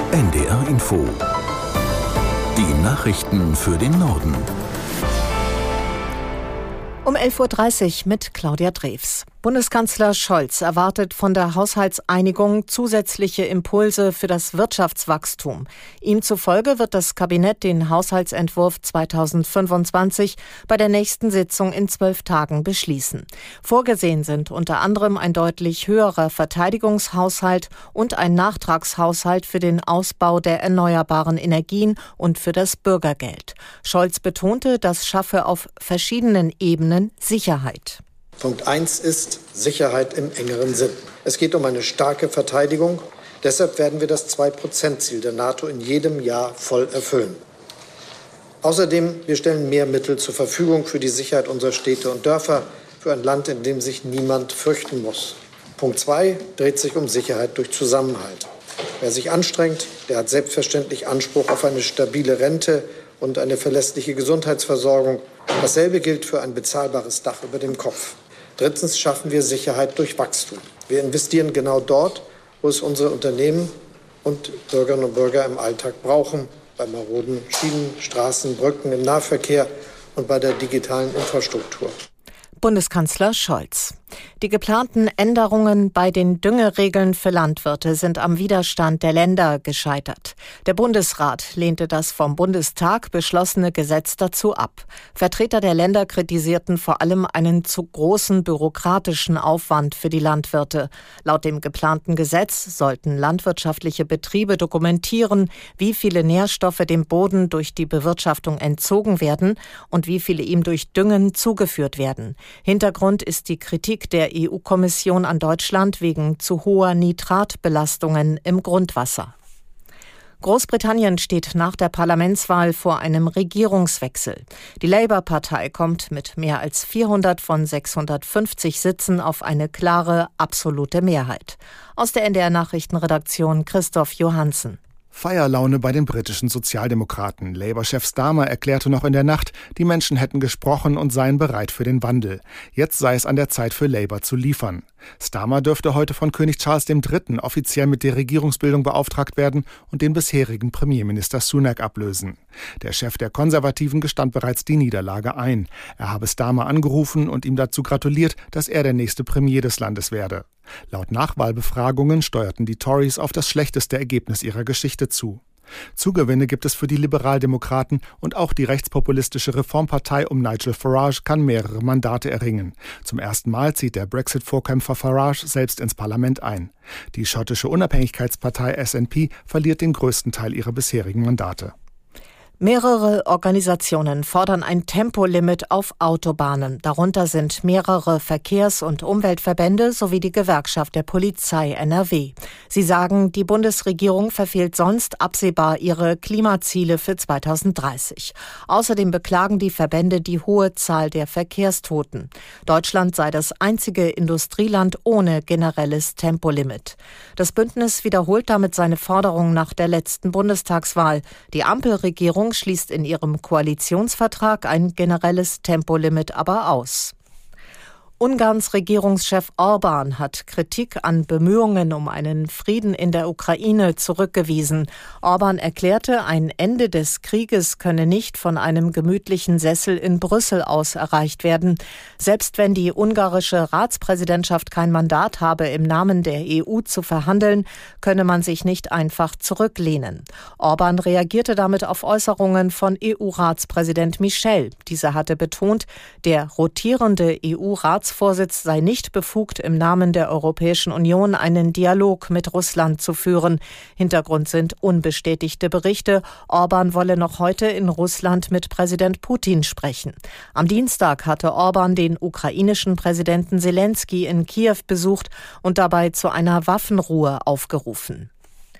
NDR Info. Die Nachrichten für den Norden. Um 11.30 Uhr mit Claudia Drews. Bundeskanzler Scholz erwartet von der Haushaltseinigung zusätzliche Impulse für das Wirtschaftswachstum. Ihm zufolge wird das Kabinett den Haushaltsentwurf 2025 bei der nächsten Sitzung in 12 Tagen beschließen. Vorgesehen sind unter anderem ein deutlich höherer Verteidigungshaushalt und ein Nachtragshaushalt für den Ausbau der erneuerbaren Energien und für das Bürgergeld. Scholz betonte, das schaffe auf verschiedenen Ebenen Sicherheit. Punkt 1 ist Sicherheit im engeren Sinn. Es geht um eine starke Verteidigung. Deshalb werden wir das 2%-Ziel der NATO in jedem Jahr voll erfüllen. Außerdem, wir stellen mehr Mittel zur Verfügung für die Sicherheit unserer Städte und Dörfer, für ein Land, in dem sich niemand fürchten muss. Punkt 2 dreht sich um Sicherheit durch Zusammenhalt. Wer sich anstrengt, der hat selbstverständlich Anspruch auf eine stabile Rente und eine verlässliche Gesundheitsversorgung. Dasselbe gilt für ein bezahlbares Dach über dem Kopf. Drittens schaffen wir Sicherheit durch Wachstum. Wir investieren genau dort, wo es unsere Unternehmen und Bürgerinnen und Bürger im Alltag brauchen, bei maroden Schienen, Straßen, Brücken, im Nahverkehr und bei der digitalen Infrastruktur. Bundeskanzler Scholz. Die geplanten Änderungen bei den Düngeregeln für Landwirte sind am Widerstand der Länder gescheitert. Der Bundesrat lehnte das vom Bundestag beschlossene Gesetz dazu ab. Vertreter der Länder kritisierten vor allem einen zu großen bürokratischen Aufwand für die Landwirte. Laut dem geplanten Gesetz sollten landwirtschaftliche Betriebe dokumentieren, wie viele Nährstoffe dem Boden durch die Bewirtschaftung entzogen werden und wie viele ihm durch Düngen zugeführt werden. Hintergrund ist die Kritik der EU-Kommission an Deutschland wegen zu hoher Nitratbelastungen im Grundwasser. Großbritannien steht nach der Parlamentswahl vor einem Regierungswechsel. Die Labour-Partei kommt mit mehr als 400 von 650 Sitzen auf eine klare, absolute Mehrheit. Aus der NDR-Nachrichtenredaktion Christoph Johansen. Feierlaune bei den britischen Sozialdemokraten. Labour-Chef Starmer erklärte noch in der Nacht, die Menschen hätten gesprochen und seien bereit für den Wandel. Jetzt sei es an der Zeit für Labour zu liefern. Starmer dürfte heute von König Charles III. Offiziell mit der Regierungsbildung beauftragt werden und den bisherigen Premierminister Sunak ablösen. Der Chef der Konservativen gestand bereits die Niederlage ein. Er habe Starmer angerufen und ihm dazu gratuliert, dass er der nächste Premier des Landes werde. Laut Nachwahlbefragungen steuerten die Tories auf das schlechteste Ergebnis ihrer Geschichte zu. Zugewinne gibt es für die Liberaldemokraten und auch die rechtspopulistische Reformpartei um Nigel Farage kann mehrere Mandate erringen. Zum ersten Mal zieht der Brexit-Vorkämpfer Farage selbst ins Parlament ein. Die schottische Unabhängigkeitspartei SNP verliert den größten Teil ihrer bisherigen Mandate. Mehrere Organisationen fordern ein Tempolimit auf Autobahnen. Darunter sind mehrere Verkehrs- und Umweltverbände sowie die Gewerkschaft der Polizei NRW. Sie sagen, die Bundesregierung verfehlt sonst absehbar ihre Klimaziele für 2030. Außerdem beklagen die Verbände die hohe Zahl der Verkehrstoten. Deutschland sei das einzige Industrieland ohne generelles Tempolimit. Das Bündnis wiederholt damit seine Forderung nach der letzten Bundestagswahl. Die Ampelregierung schließt in ihrem Koalitionsvertrag ein generelles Tempolimit aber aus. Ungarns Regierungschef Orbán hat Kritik an Bemühungen um einen Frieden in der Ukraine zurückgewiesen. Orbán erklärte, ein Ende des Krieges könne nicht von einem gemütlichen Sessel in Brüssel aus erreicht werden. Selbst wenn die ungarische Ratspräsidentschaft kein Mandat habe, im Namen der EU zu verhandeln, könne man sich nicht einfach zurücklehnen. Orbán reagierte damit auf Äußerungen von EU-Ratspräsident Michel. Dieser hatte betont, der rotierende EU-Ratsvorsitz sei nicht befugt, im Namen der Europäischen Union einen Dialog mit Russland zu führen. Hintergrund sind unbestätigte Berichte. Orbán wolle noch heute in Russland mit Präsident Putin sprechen. Am Dienstag hatte Orbán den ukrainischen Präsidenten Selenskyj in Kiew besucht und dabei zu einer Waffenruhe aufgerufen.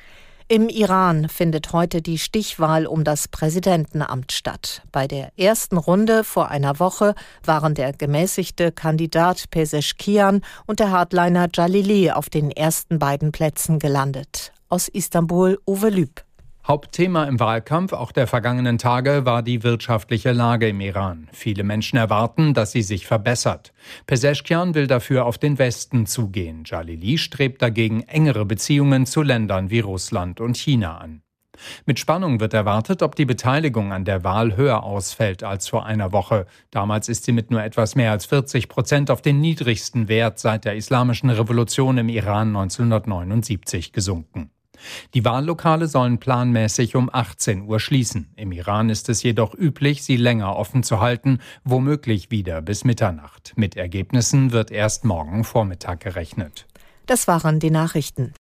Im Iran findet heute die Stichwahl um das Präsidentenamt statt. Bei der ersten Runde vor einer Woche waren der gemäßigte Kandidat Pezeshkian und der Hardliner Jalili auf den ersten beiden Plätzen gelandet. Aus Istanbul, Uwe Lüb. Hauptthema im Wahlkampf auch der vergangenen Tage war die wirtschaftliche Lage im Iran. Viele Menschen erwarten, dass sie sich verbessert. Pezeshkian will dafür auf den Westen zugehen. Jalili strebt dagegen engere Beziehungen zu Ländern wie Russland und China an. Mit Spannung wird erwartet, ob die Beteiligung an der Wahl höher ausfällt als vor einer Woche. Damals ist sie mit nur etwas mehr als 40% auf den niedrigsten Wert seit der Islamischen Revolution im Iran 1979 gesunken. Die Wahllokale sollen planmäßig um 18 Uhr schließen. Im Iran ist es jedoch üblich, sie länger offen zu halten, womöglich wieder bis Mitternacht. Mit Ergebnissen wird erst morgen Vormittag gerechnet. Das waren die Nachrichten.